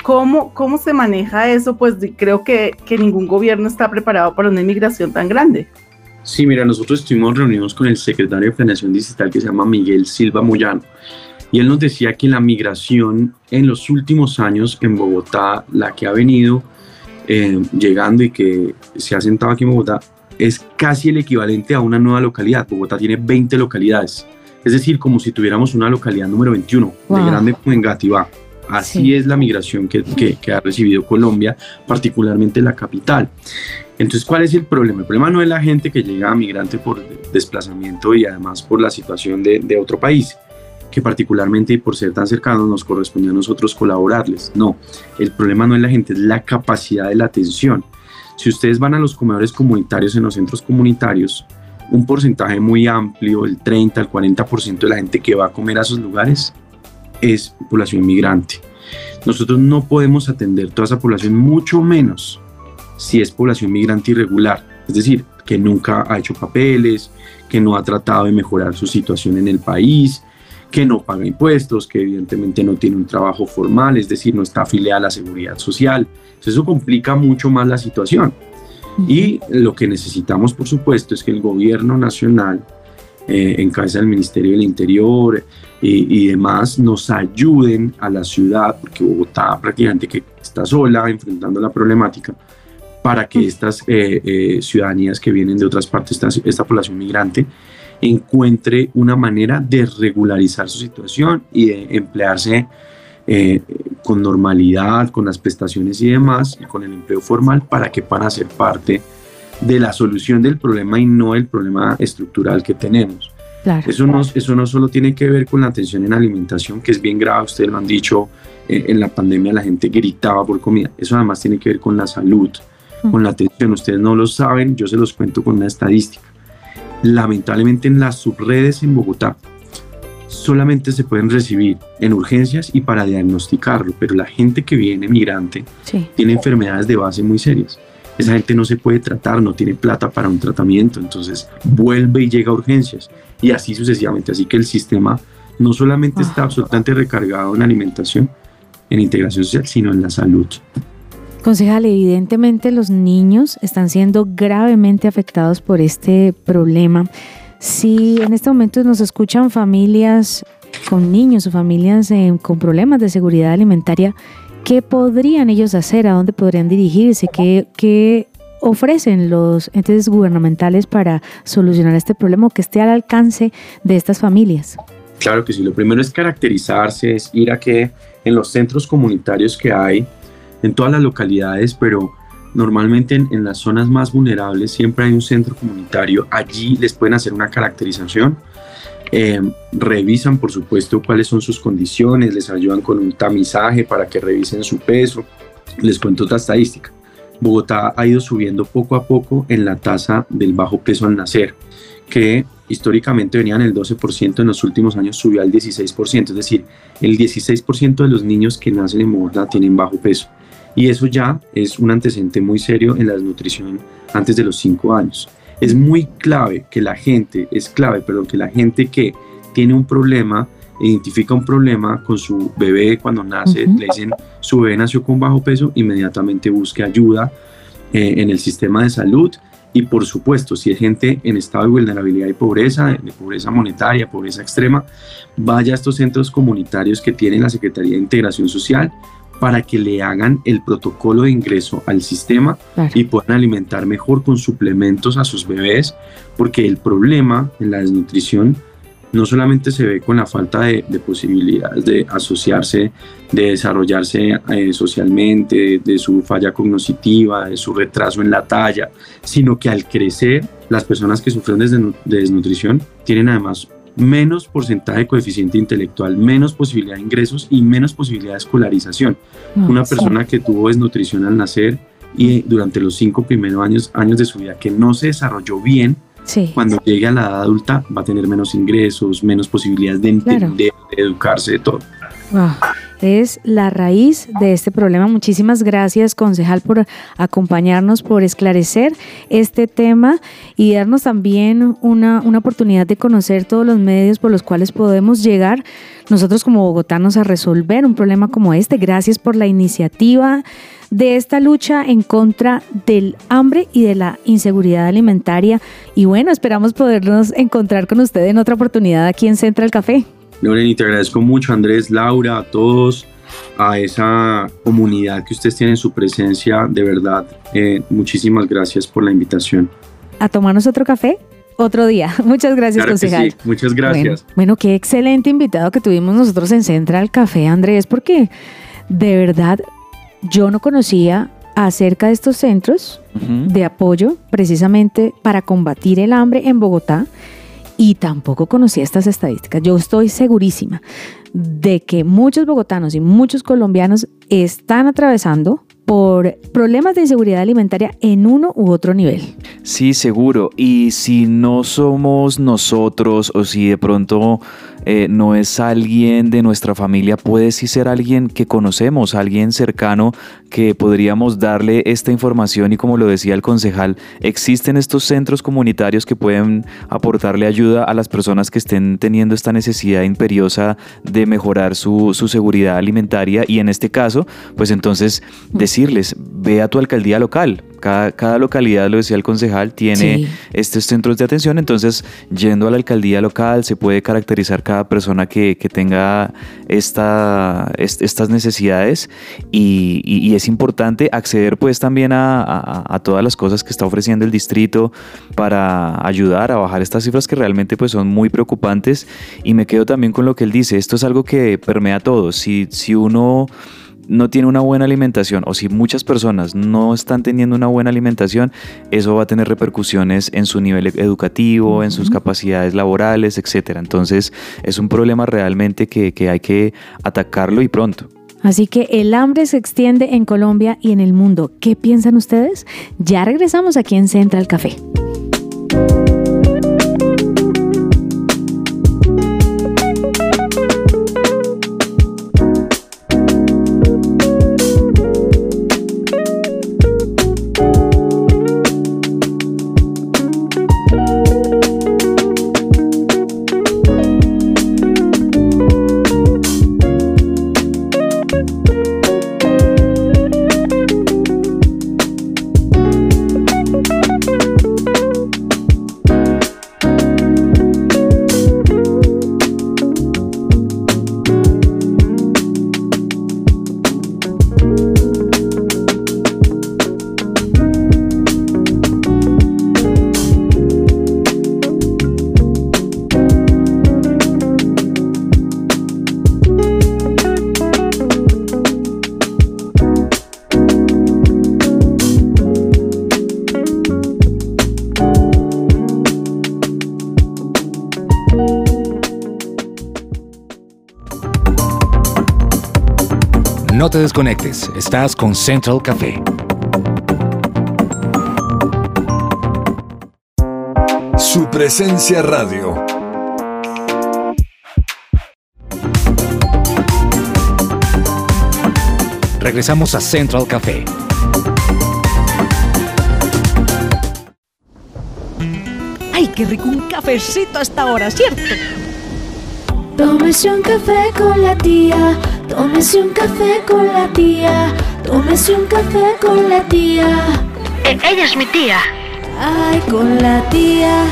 ¿Cómo, cómo se maneja eso? Pues creo que, que ningún gobierno está preparado para una inmigración tan grande. Sí, mira, nosotros estuvimos reunidos con el secretario de Planeación Distrital que se llama Miguel Silva Moyano, y él nos decía que la migración en los últimos años en Bogotá, la que ha venido eh, llegando y que se ha sentado aquí en Bogotá, es casi el equivalente a una nueva localidad. Bogotá tiene veinte localidades, es decir, como si tuviéramos una localidad número veintiuno, wow, de grande como Engativá. Así sí. es la migración que, que, que ha recibido Colombia, particularmente la capital. Entonces, ¿cuál es el problema? El problema no es la gente que llega migrante por desplazamiento y además por la situación de, de otro país, que particularmente y por ser tan cercanos nos corresponde a nosotros colaborarles. No, el problema no es la gente, es la capacidad de la atención. Si ustedes van a los comedores comunitarios en los centros comunitarios, un porcentaje muy amplio, el treinta, el cuarenta por ciento de la gente que va a comer a esos lugares es población migrante. Nosotros no podemos atender toda esa población, mucho menos si es población migrante irregular, es decir, que nunca ha hecho papeles, que no ha tratado de mejorar su situación en el país, que no paga impuestos, que evidentemente no tiene un trabajo formal, es decir, no está afiliada a la seguridad social. Entonces, eso complica mucho más la situación. Y lo que necesitamos, por supuesto, es que el gobierno nacional, eh, en cabeza del Ministerio del Interior y, y demás, nos ayuden a la ciudad, porque Bogotá prácticamente que está sola enfrentando la problemática, para que estas eh, eh, ciudadanías que vienen de otras partes, esta, esta población migrante, encuentre una manera de regularizar su situación y de emplearse eh, con normalidad, con las prestaciones y demás, y con el empleo formal, para que puedan ser parte de la solución del problema y no el problema estructural que tenemos. Claro. Eso, no, eso no solo tiene que ver con la atención en alimentación, que es bien grave, ustedes lo han dicho, eh, en la pandemia la gente gritaba por comida. Eso además tiene que ver con la salud, uh-huh. con la atención. Ustedes no lo saben, yo se los cuento con una estadística. Lamentablemente en las subredes en Bogotá solamente se pueden recibir en urgencias y para diagnosticarlo, pero la gente que viene migrante sí. tiene enfermedades de base muy serias. Esa gente no se puede tratar, no tiene plata para un tratamiento, entonces vuelve y llega a urgencias y así sucesivamente. Así que el sistema no solamente oh. está absolutamente recargado en alimentación, en integración social, sino en la salud. Concejal, evidentemente los niños están siendo gravemente afectados por este problema. Si en este momento nos escuchan familias con niños o familias eh, con problemas de seguridad alimentaria, ¿qué podrían ellos hacer? ¿A dónde podrían dirigirse? ¿Qué, qué ofrecen los entes gubernamentales para solucionar este problema o que esté al alcance de estas familias? Claro que sí. Lo primero es caracterizarse, es ir a que en los centros comunitarios que hay, en todas las localidades, pero normalmente en, en las zonas más vulnerables siempre hay un centro comunitario. Allí les pueden hacer una caracterización, eh, revisan por supuesto cuáles son sus condiciones, les ayudan con un tamizaje para que revisen su peso. Les cuento otra estadística. Bogotá ha ido subiendo poco a poco en la tasa del bajo peso al nacer, que históricamente venía en el doce por ciento, en los últimos años subió al dieciséis por ciento, es decir, el dieciséis por ciento de los niños que nacen en Bogotá tienen bajo peso. Y eso ya es un antecedente muy serio en la desnutrición antes de los cinco años. Es muy clave que la gente, es clave, perdón, que la gente que tiene un problema, identifica un problema con su bebé cuando nace, uh-huh. le dicen su bebé nació con bajo peso, inmediatamente busque ayuda eh, en el sistema de salud. Y por supuesto, si es gente en estado de vulnerabilidad y pobreza, de pobreza monetaria, pobreza extrema, vaya a estos centros comunitarios que tiene la Secretaría de Integración Social, para que le hagan el protocolo de ingreso al sistema claro. y puedan alimentar mejor con suplementos a sus bebés, porque el problema en la desnutrición no solamente se ve con la falta de, de posibilidades de asociarse, de desarrollarse eh, socialmente, de, de su falla cognitiva, de su retraso en la talla, sino que al crecer, las personas que sufren de, de desnutrición tienen además menos porcentaje de coeficiente intelectual, menos posibilidad de ingresos y menos posibilidad de escolarización. No, Una sí. persona que tuvo desnutrición al nacer y durante los cinco primeros años, años de su vida que no se desarrolló bien, sí. cuando llegue a la edad adulta va a tener menos ingresos, menos posibilidades de entender, claro. de educarse, de todo. Wow. es la raíz de este problema. Muchísimas gracias, concejal, por acompañarnos, por esclarecer este tema y darnos también una, una oportunidad de conocer todos los medios por los cuales podemos llegar nosotros como bogotanos a resolver un problema como este. Gracias por la iniciativa de esta lucha en contra del hambre y de la inseguridad alimentaria. Y bueno, esperamos podernos encontrar con usted en otra oportunidad aquí en Central Café. Lorena, te agradezco mucho, Andrés, Laura, a todos, a esa comunidad que ustedes tienen su presencia, de verdad, eh, muchísimas gracias por la invitación. A tomarnos otro café otro día. Muchas gracias, Claro que concejal. sí, muchas gracias. Bueno, bueno, qué excelente invitado que tuvimos nosotros en Central Café, Andrés, porque de verdad yo no conocía acerca de estos centros uh-huh. de apoyo precisamente para combatir el hambre en Bogotá. Y tampoco conocía estas estadísticas. Yo estoy segurísima de que muchos bogotanos y muchos colombianos están atravesando por problemas de inseguridad alimentaria en uno u otro nivel. Sí, seguro. Y si no somos nosotros o si de pronto eh, no es alguien de nuestra familia, puede sí ser alguien que conocemos, alguien cercano que podríamos darle esta información y, como lo decía el concejal, existen estos centros comunitarios que pueden aportarle ayuda a las personas que estén teniendo esta necesidad imperiosa de mejorar su, su seguridad alimentaria y en este caso, pues entonces decirles, ve a tu alcaldía local. Cada, cada localidad, lo decía el concejal, tiene sí. estos centros de atención, entonces yendo a la alcaldía local se puede caracterizar cada persona que, que tenga esta, est, estas necesidades y, y, y es importante acceder pues también a, a, a todas las cosas que está ofreciendo el distrito para ayudar a bajar estas cifras que realmente pues son muy preocupantes. Y me quedo también con lo que él dice, esto es algo que permea a todos. Si, si uno no tiene una buena alimentación o si muchas personas no están teniendo una buena alimentación, eso va a tener repercusiones en su nivel educativo, uh-huh. en sus capacidades laborales, etcétera. Entonces es un problema realmente que, que hay que atacarlo y pronto. Así que el hambre se extiende en Colombia y en el mundo. ¿Qué piensan ustedes? Ya regresamos aquí en Central Café. No te desconectes, estás con Central Café. Su presencia radio. Regresamos a Central Café. ¡Ay, qué rico un cafecito a esta hora, ¿cierto? Tómese un café con la tía, tómese un café con la tía, tómese un café con la tía. Eh, ella es mi tía. Ay, con la tía.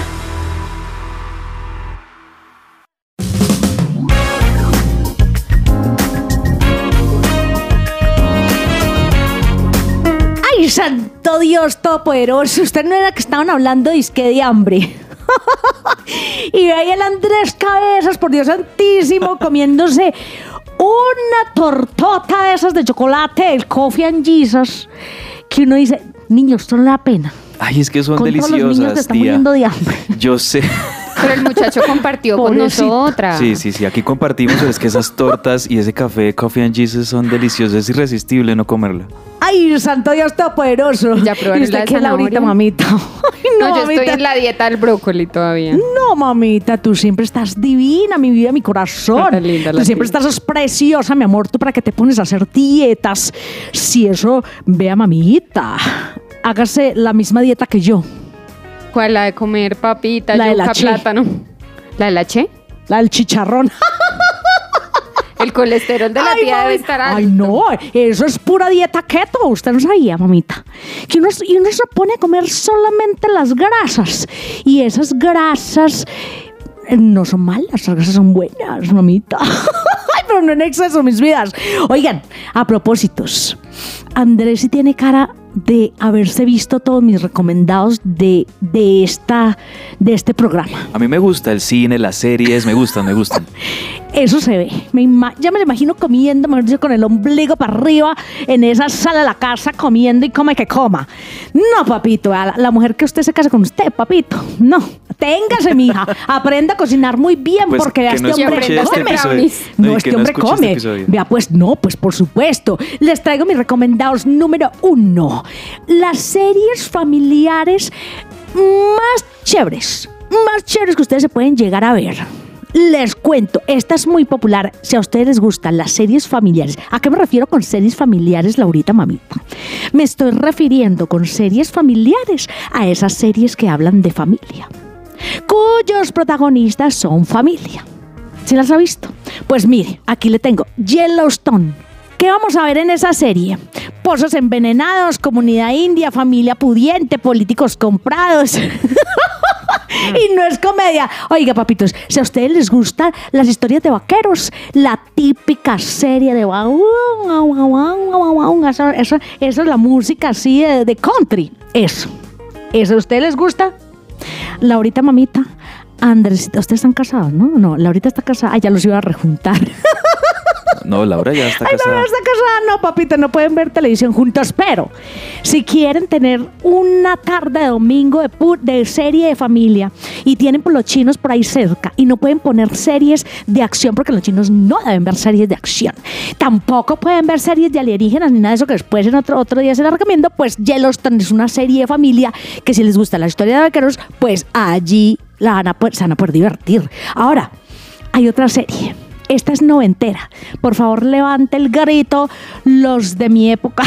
¡Ay, santo Dios todopoderoso! Usted no era que estaban hablando disque de hambre. Y ve ahí el Andrés Cabezas, por Dios santísimo, comiéndose una tortota de esas de chocolate, el Coffee and Jesus, que uno dice, niños, esto no le da pena. Ay, es que son con deliciosas, todos los niños que están tía. muriendo de hambre. Yo sé. Pero el muchacho compartió con nosotras. Sí, sí, sí, aquí compartimos, pero es que esas tortas y ese café Coffee and Jesus son deliciosos, es irresistible no comerla. ¡Ay, santo Dios todopoderoso! ¿Ya probaron ¿Y usted la de qué, Laurita, zanahoria? mamita? ¡Ay, No, yo mamita. estoy en la dieta del brócoli todavía. No, mamita, tú siempre estás divina, mi vida, mi corazón. Está linda Tú la siempre tía. estás preciosa, mi amor. ¿Tú para qué te pones a hacer dietas? Si eso, vea, mamita, hágase la misma dieta que yo. ¿Cuál? La de comer papita, La de la yuca, che. plátano. ¿La de la che? La del chicharrón. El colesterol de la Ay, tía debe mami. estar alto. Ay, no, eso es pura dieta keto. Usted no sabía, mamita. Que uno, y uno se pone a comer solamente las grasas. Y esas grasas eh, no son malas, las grasas son buenas, mamita. Ay, pero no en exceso, mis vidas. Oigan, a propósitos, Andrés sí tiene cara de haberse visto todos mis recomendados de, de, esta, de este programa. A mí me gusta el cine, las series, me gustan, me gustan. Eso se ve. Me ima- ya me lo imagino comiendo, mejor dicho, con el ombligo para arriba en esa sala de la casa, comiendo y come que coma. No, papito, a la, la mujer que usted se casa con usted, papito. No, téngase, mija. Aprenda a cocinar muy bien Pues porque vea, que no este hombre escuche este come. episodio. brownies. No, No, y este que no hombre escuche este come. episodio. Vea, pues no, pues por supuesto. Les traigo mis recomendados número uno. Las series familiares más chéveres, más chéveres que ustedes se pueden llegar a ver. Les cuento, esta es muy popular. Si a ustedes les gustan las series familiares, ¿a qué me refiero con series familiares, Laurita, mamita? Me estoy refiriendo con series familiares a esas series que hablan de familia, cuyos protagonistas son familia. ¿Sí las ha visto? Pues mire, aquí le tengo Yellowstone. ¿Qué vamos a ver en esa serie? Pozos envenenados, comunidad india, familia pudiente, políticos comprados. Y no es comedia. Oiga, papitos, si a ustedes les gustan las historias de vaqueros, la típica serie de eso, eso, eso es la música así de, de country. Eso. ¿Eso a ustedes les gusta? Laurita, mamita, Andresita, ustedes están casados, ¿no? No, Laurita está casada. Ah, ya los iba a rejuntar. No, Laura ya está Ay, casada. no, no está casada. No, papita, no pueden ver televisión juntas. Pero si quieren tener una tarde de domingo de, pu- de serie de familia y tienen por los chinos por ahí cerca y no pueden poner series de acción porque los chinos no deben ver series de acción. Tampoco pueden ver series de alienígenas ni nada de eso que después en otro, otro día se las recomiendo. Pues Yellowstone es una serie de familia que si les gusta la historia de vaqueros, pues allí la van a poder, se van a poder divertir. Ahora, hay otra serie. Esta es noventera. Por favor, levante el grito los de mi época.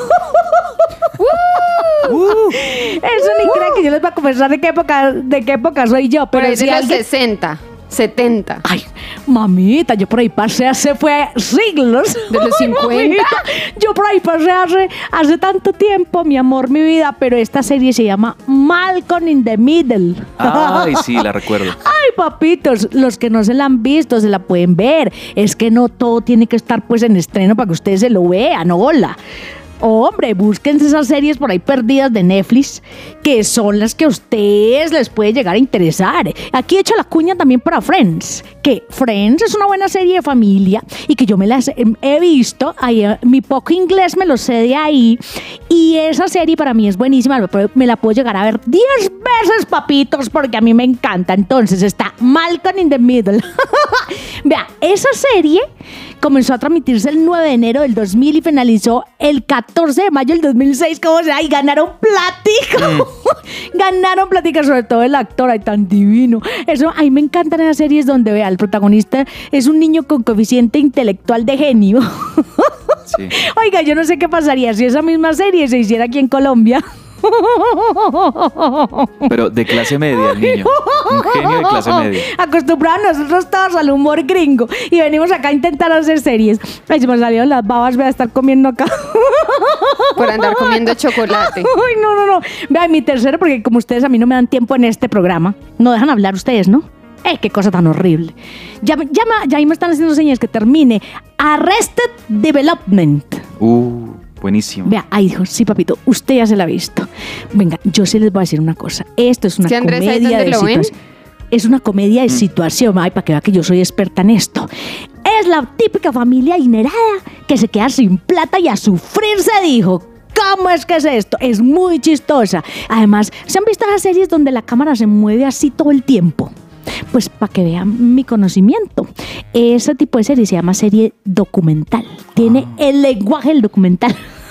Uh, Eso ni crean que yo les voy a confesar de qué época, de qué época soy yo. Por Pero ahí si de los alguien... sesenta, setenta. Ay, mamita, yo por ahí pasé hace fue siglos. De los Ay, cincuenta. mamita, yo por ahí pasé hace, hace tanto tiempo, mi amor, mi vida. Pero esta serie se llama Malcolm in the Middle. Ay, sí, la recuerdo. Ay, papitos, los que no se la han visto se la pueden ver. Es que no todo tiene que estar pues en estreno para que ustedes se lo vean. Hola. Hombre, búsquense esas series por ahí perdidas de Netflix, que son las que a ustedes les puede llegar a interesar. Aquí he hecho la cuña también para Friends, que Friends es una buena serie de familia y que yo me las he, he visto, ahí, eh, mi poco inglés me lo sé de ahí, y esa serie para mí es buenísima, me la puedo llegar a ver diez veces, papitos, porque a mí me encanta. Entonces está Malcolm in the Middle. Vea, esa serie comenzó a transmitirse el nueve de enero del dos mil y finalizó el catorce de mayo del dos mil seis. ¿Cómo se llama? Y ganaron platica. Mm. Ganaron platica, sobre todo el actor, ay, tan divino. Eso, a mí me encantan esas series donde, vea, el protagonista es un niño con coeficiente intelectual de genio. Sí. Oiga, yo no sé qué pasaría si esa misma serie se hiciera aquí en Colombia. Pero de clase media el niño. Un genio de clase media. Acostumbrados nosotros todos al humor gringo y venimos acá a intentar hacer series. Ay, se me salieron las babas, voy a estar comiendo acá. Por andar comiendo chocolate. Ay, no, no, no. Vea, mi tercero, porque como ustedes a mí no me dan tiempo en este programa, no dejan hablar ustedes, ¿no? ¡Eh, qué cosa tan horrible! Ya, ya, ya ahí me están haciendo señas que termine. Arrested Development. Uh, buenísimo. Vea, ahí dijo, sí, papito, usted ya se la ha visto. Venga, yo sí les voy a decir una cosa. Esto es una ¿Sí, Andrés, ahí comedia dónde de lo ven? situación. Es una comedia de situación. Ay, para que vea que yo soy experta en esto. Es la típica familia adinerada que se queda sin plata y a sufrir se dijo. ¿Cómo es que es esto? Es muy chistosa. Además, ¿se han visto las series donde la cámara se mueve así todo el tiempo? Pues para que vean mi conocimiento. Ese tipo de serie se llama serie documental. Tiene el lenguaje del documental.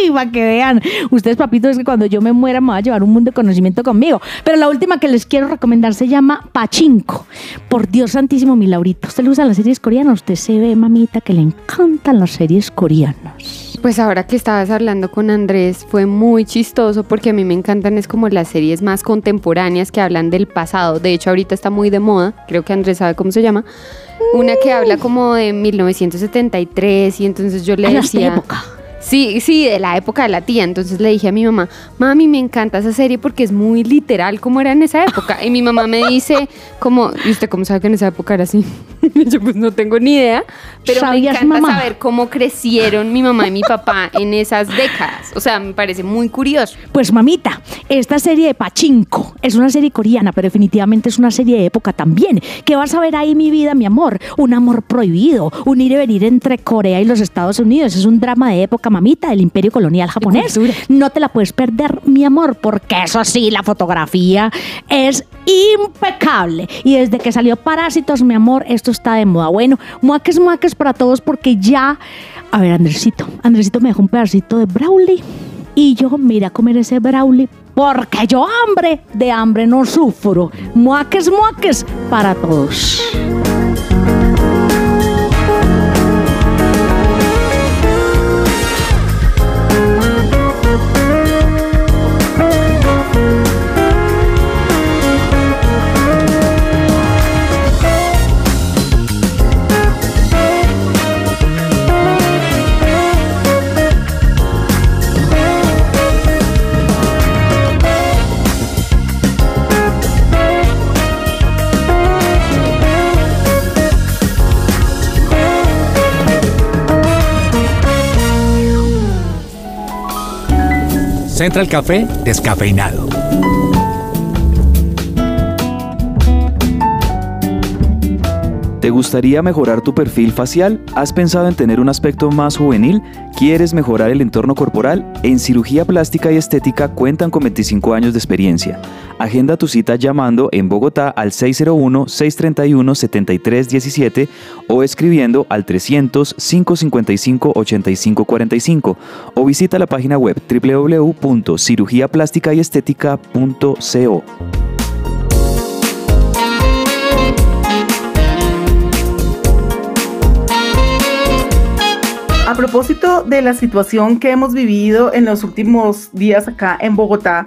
Ay, para que vean. Ustedes, papitos, es que cuando yo me muera me va a llevar un mundo de conocimiento conmigo. Pero la última que les quiero recomendar se llama Pachinko. Por Dios santísimo, mi Laurita. ¿Usted le usa las series coreanas? Usted se ve, mamita, que le encantan las series coreanas. Pues ahora que estabas hablando con Andrés fue muy chistoso porque a mí me encantan es como las series más contemporáneas que hablan del pasado. De hecho ahorita está muy de moda, creo que Andrés sabe cómo se llama. Una que habla como de mil novecientos setenta y tres y entonces yo le Ay, decía... esta época. Sí, sí, de la época de la tía. Entonces le dije a mi mamá, mami, me encanta esa serie porque es muy literal como era en esa época. Y mi mamá me dice, como, ¿y usted cómo sabe que en esa época era así? Yo pues no tengo ni idea, pero me encanta mamá? saber cómo crecieron mi mamá y mi papá en esas décadas. O sea, me parece muy curioso. Pues mamita, esta serie de Pachinko es una serie coreana, pero definitivamente es una serie de época también. ¿Qué vas a ver ahí, mi vida, mi amor? Un amor prohibido, un ir y venir entre Corea y los Estados Unidos. Es un drama de época, mamita, del imperio colonial japonés. No te la puedes perder, mi amor, porque eso sí, la fotografía es impecable. Y desde que salió Parásitos, mi amor, esto está de moda. Bueno, muaques, muaques para todos porque ya... A ver, Andresito, Andresito me dejó un pedacito de brownie y yo me iré a comer ese brownie porque yo hambre, de hambre no sufro. Muaques, muaques para todos. Central Café descafeinado. ¿Te gustaría mejorar tu perfil facial? ¿Has pensado en tener un aspecto más juvenil? ¿Quieres mejorar el entorno corporal? En Cirugía Plástica y Estética cuentan con veinticinco años de experiencia. Agenda tu cita llamando en Bogotá al seis cero uno, seis tres uno, siete tres uno siete o escribiendo al trescientos, cinco cincuenta y cinco, ochenta y cinco cuarenta y cinco o visita la página web doble u doble u doble u punto cirugía plástica y estética punto co. A propósito de la situación que hemos vivido en los últimos días acá en Bogotá,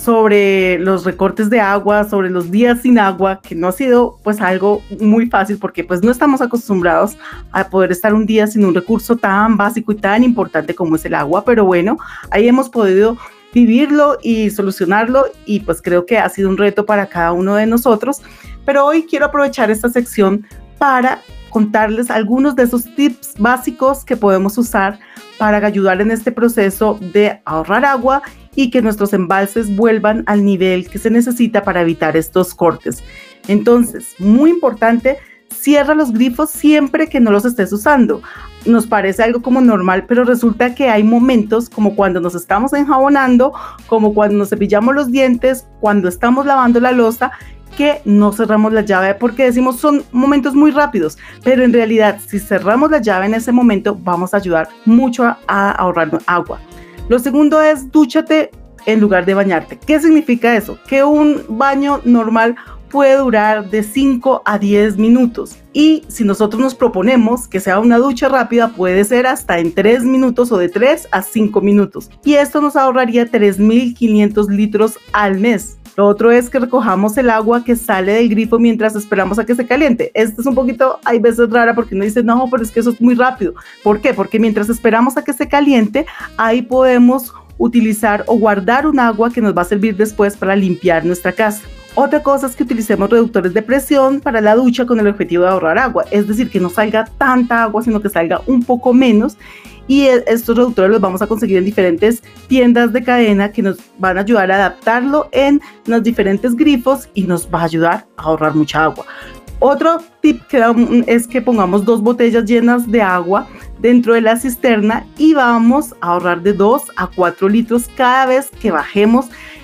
sobre los recortes de agua, sobre los días sin agua, que no ha sido pues algo muy fácil porque pues no estamos acostumbrados a poder estar un día sin un recurso tan básico y tan importante como es el agua, pero bueno, ahí hemos podido vivirlo y solucionarlo y pues creo que ha sido un reto para cada uno de nosotros, pero hoy quiero aprovechar esta sección para contarles algunos de esos tips básicos que podemos usar para ayudar en este proceso de ahorrar agua y que nuestros embalses vuelvan al nivel que se necesita para evitar estos cortes. Entonces, muy importante, cierra los grifos siempre que no los estés usando. Nos parece algo como normal, pero resulta que hay momentos como cuando nos estamos enjabonando, como cuando nos cepillamos los dientes, cuando estamos lavando la loza, que no cerramos la llave porque decimos son momentos muy rápidos, pero en realidad si cerramos la llave en ese momento vamos a ayudar mucho a, a ahorrar agua. Lo segundo es dúchate en lugar de bañarte. ¿Qué significa eso? Que un baño normal puede durar de cinco a diez minutos y si nosotros nos proponemos que sea una ducha rápida puede ser hasta en tres minutos o de tres a cinco minutos y esto nos ahorraría tres mil quinientos litros al mes. Lo otro es que recojamos el agua que sale del grifo mientras esperamos a que se caliente. Esto es un poquito, hay veces rara porque uno dice, no, pero es que eso es muy rápido. ¿Por qué? Porque mientras esperamos a que se caliente, ahí podemos utilizar o guardar un agua que nos va a servir después para limpiar nuestra casa. Otra cosa es que utilicemos reductores de presión para la ducha con el objetivo de ahorrar agua. Es decir, que no salga tanta agua, sino que salga un poco menos. Y estos reductores los vamos a conseguir en diferentes tiendas de cadena que nos van a ayudar a adaptarlo en los diferentes grifos y nos va a ayudar a ahorrar mucha agua. Otro tip que da es que pongamos dos botellas llenas de agua dentro de la cisterna y vamos a ahorrar de dos a cuatro litros cada vez que bajemos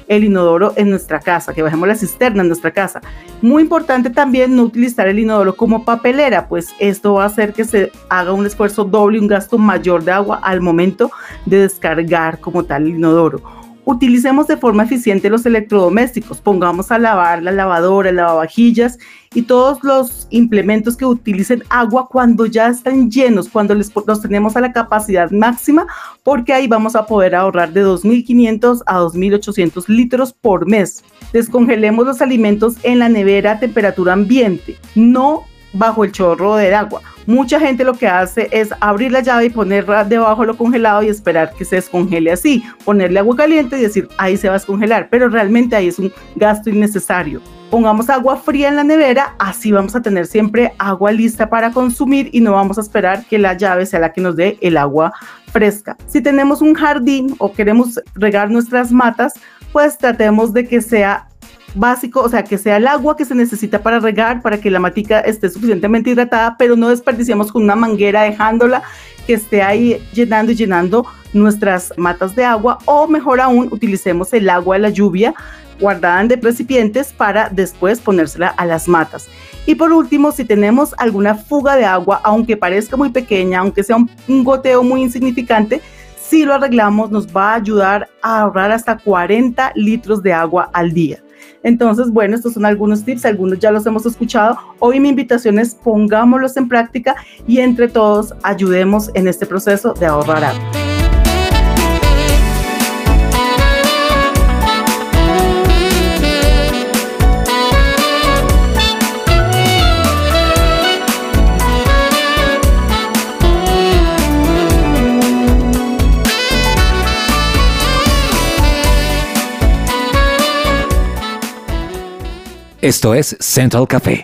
el inodoro en nuestra casa, que bajemos la cisterna en nuestra casa. Muy importante también no utilizar el inodoro como papelera, pues esto va a hacer que se haga un esfuerzo doble y un gasto mayor de agua al momento de descargar como tal el inodoro. Utilicemos de forma eficiente los electrodomésticos, pongamos a lavar la lavadora, el lavavajillas y todos los implementos que utilicen agua cuando ya están llenos, cuando les, los tenemos a la capacidad máxima, porque ahí vamos a poder ahorrar de dos mil quinientos a dos mil ochocientos litros por mes. Descongelemos los alimentos en la nevera a temperatura ambiente, no bajo el chorro del agua. Mucha gente lo que hace es abrir la llave y poner debajo lo congelado y esperar que se descongele así, ponerle agua caliente y decir ahí se va a descongelar, pero realmente ahí es un gasto innecesario. Pongamos agua fría en la nevera, así vamos a tener siempre agua lista para consumir y no vamos a esperar que la llave sea la que nos dé el agua fresca. Si tenemos un jardín o queremos regar nuestras matas, pues tratemos de que sea básico, o sea, que sea el agua que se necesita para regar, para que la matica esté suficientemente hidratada, pero no desperdiciamos con una manguera dejándola que esté ahí llenando y llenando nuestras matas de agua, o mejor aún, utilicemos el agua de la lluvia guardada en recipientes para después ponérsela a las matas. Y por último, si tenemos alguna fuga de agua, aunque parezca muy pequeña, aunque sea un, un goteo muy insignificante, si lo arreglamos nos va a ayudar a ahorrar hasta cuarenta litros de agua al día. Entonces, bueno, estos son algunos tips, algunos ya los hemos escuchado. Hoy mi invitación es pongámoslos en práctica y entre todos ayudemos en este proceso de ahorrar agua. Esto es Central Café.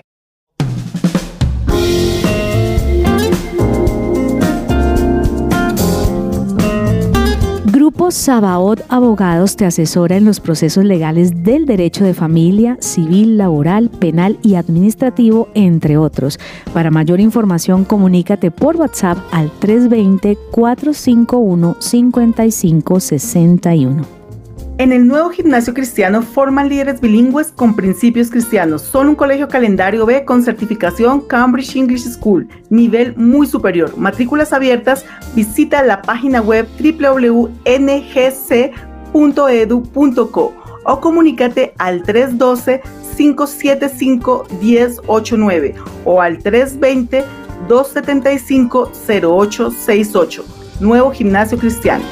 Grupo Sabaoth Abogados te asesora en los procesos legales del derecho de familia, civil, laboral, penal y administrativo, entre otros. Para mayor información, comunícate por WhatsApp al tres dos cero, cuatro cinco uno, cinco cinco seis uno. En el nuevo gimnasio cristiano forman líderes bilingües con principios cristianos. Son un colegio calendario B con certificación Cambridge English School, nivel muy superior. Matrículas abiertas, visita la página web doble u doble u doble u punto n g c punto e d u punto co o comunícate al tres uno dos, cinco siete cinco, uno cero ocho nueve o al tres dos cero, dos siete cinco, cero ocho seis ocho. Nuevo gimnasio cristiano.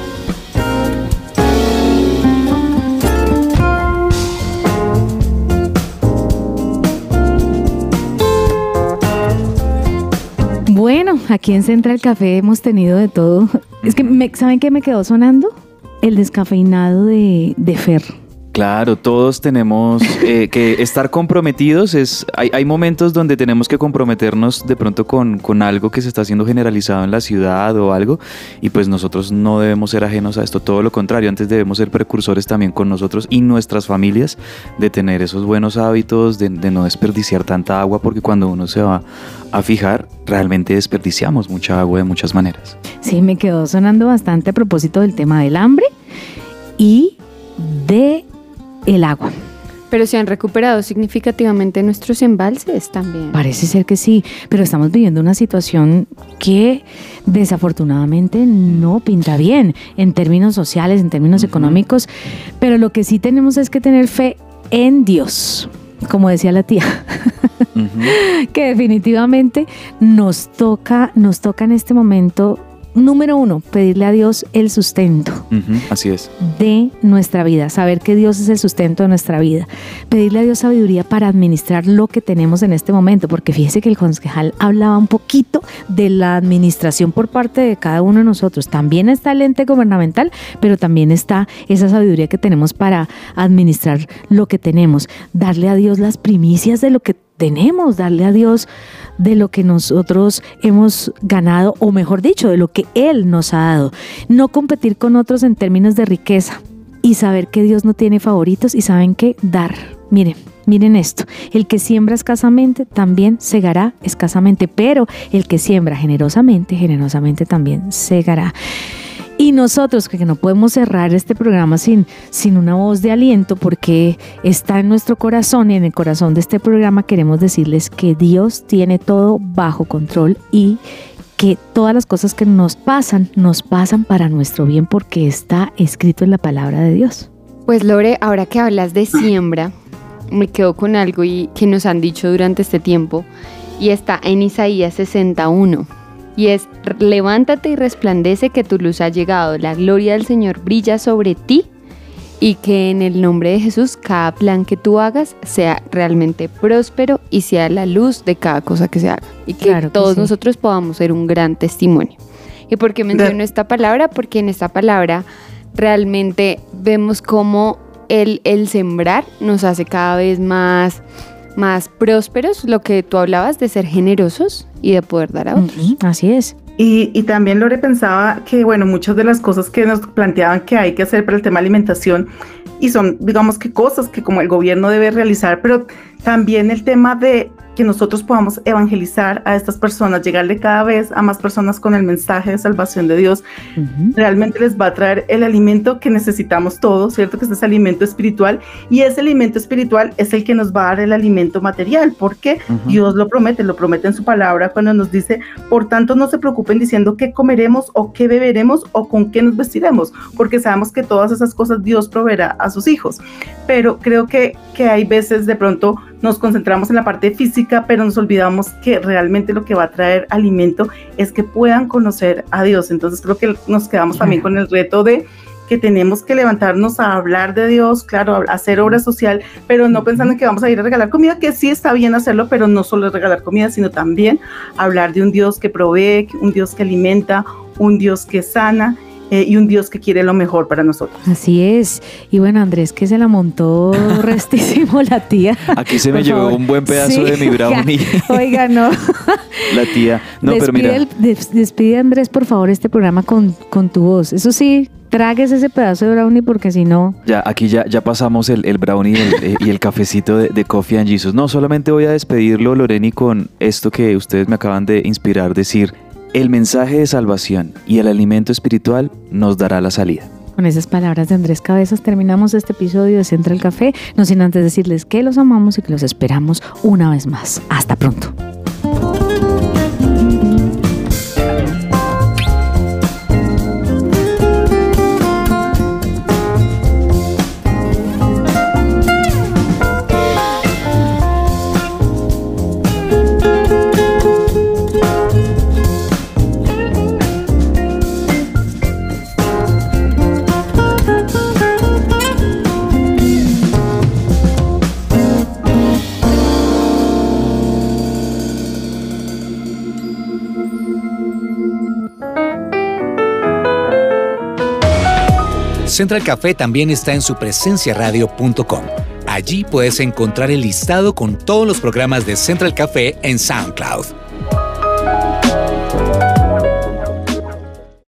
Bueno, aquí en Central Café hemos tenido de todo. Es que, me, ¿saben qué me quedó sonando? El descafeinado de, de Fer. Claro, todos tenemos eh, que estar comprometidos. Es, hay, hay momentos donde tenemos que comprometernos de pronto con, con algo que se está haciendo generalizado en la ciudad o algo, y pues nosotros no debemos ser ajenos a esto, todo lo contrario, antes debemos ser precursores también con nosotros y nuestras familias de tener esos buenos hábitos, de, de no desperdiciar tanta agua, porque cuando uno se va a fijar, realmente desperdiciamos mucha agua de muchas maneras. Sí, me quedó sonando bastante a propósito del tema del hambre y de el agua. Pero se han recuperado significativamente nuestros embalses también. Parece ser que sí, pero estamos viviendo una situación que desafortunadamente no pinta bien en términos sociales, en términos uh-huh. económicos, pero lo que sí tenemos es que tener fe en Dios, como decía la tía. Uh-huh. Que definitivamente nos toca, nos toca en este momento, número uno, pedirle a Dios el sustento. Uh-huh, así es. De nuestra vida, saber que Dios es el sustento de nuestra vida. Pedirle a Dios sabiduría para administrar lo que tenemos en este momento, porque fíjese que el concejal hablaba un poquito de la administración por parte de cada uno de nosotros. También está el ente gubernamental, pero también está esa sabiduría que tenemos para administrar lo que tenemos. Darle a Dios las primicias de lo que tenemos, darle a Dios de lo que nosotros hemos ganado, o mejor dicho, de lo que Él nos ha dado. No competir con otros en términos de riqueza y saber que Dios no tiene favoritos y saben qué dar. Miren, miren esto, el que siembra escasamente también segará escasamente, pero el que siembra generosamente, generosamente también segará. Y nosotros, que no podemos cerrar este programa sin, sin una voz de aliento, porque está en nuestro corazón y en el corazón de este programa, queremos decirles que Dios tiene todo bajo control y que todas las cosas que nos pasan, nos pasan para nuestro bien, porque está escrito en la palabra de Dios. Pues Lore, ahora que hablas de siembra, me quedo con algo y, que nos han dicho durante este tiempo, y está en Isaías sesenta y uno, y es: levántate y resplandece, que tu luz ha llegado, la gloria del Señor brilla sobre ti, y que en el nombre de Jesús cada plan que tú hagas sea realmente próspero y sea la luz de cada cosa que se haga, y que, claro que todos sí. nosotros podamos ser un gran testimonio. ¿Y por qué menciono de... esta palabra? Porque en esta palabra realmente vemos cómo el, el sembrar nos hace cada vez más, más prósperos, lo que tú hablabas de ser generosos y de poder dar a otros. Uh-huh, así es. Y, y también Lore pensaba que, bueno, muchas de las cosas que nos planteaban que hay que hacer para el tema de alimentación, y son, digamos, que cosas que como el gobierno debe realizar, pero también el tema de que nosotros podamos evangelizar a estas personas, llegarle cada vez a más personas con el mensaje de salvación de Dios, uh-huh. realmente les va a traer el alimento que necesitamos todos, ¿cierto? Que este es alimento espiritual, y ese alimento espiritual es el que nos va a dar el alimento material, porque uh-huh. Dios lo promete, lo promete en su palabra cuando nos dice: por tanto no se preocupen diciendo qué comeremos o qué beberemos o con qué nos vestiremos, porque sabemos que todas esas cosas Dios proveerá a sus hijos. Pero creo que, que hay veces de pronto nos concentramos en la parte física, pero nos olvidamos que realmente lo que va a traer alimento es que puedan conocer a Dios. Entonces creo que nos quedamos también con el reto de que tenemos que levantarnos a hablar de Dios, claro, a hacer obra social, pero no pensando en que vamos a ir a regalar comida, que sí está bien hacerlo, pero no solo regalar comida, sino también hablar de un Dios que provee, un Dios que alimenta, un Dios que sana, Eh, y un Dios que quiere lo mejor para nosotros. Así es. Y bueno, Andrés, que se la montó restísimo la tía. Aquí se me Por llevó favor. un buen pedazo sí, de mi brownie. Oiga, no. La tía. No, despide pero mira. El, des, despide, Andrés, por favor, este programa con, con tu voz. Eso sí, tragues ese pedazo de brownie, porque si no... Ya, aquí ya, ya pasamos el, el brownie y el, eh, y el cafecito de, de Coffee and Jesus. No, solamente voy a despedirlo, Loreni, con esto que ustedes me acaban de inspirar, decir: el mensaje de salvación y el alimento espiritual nos dará la salida. Con esas palabras de Andrés Cabezas terminamos este episodio de Central Café, no sin antes decirles que los amamos y que los esperamos una vez más. Hasta pronto. Central Café también está en su presencia radio punto com. Allí puedes encontrar el listado con todos los programas de Central Café en SoundCloud.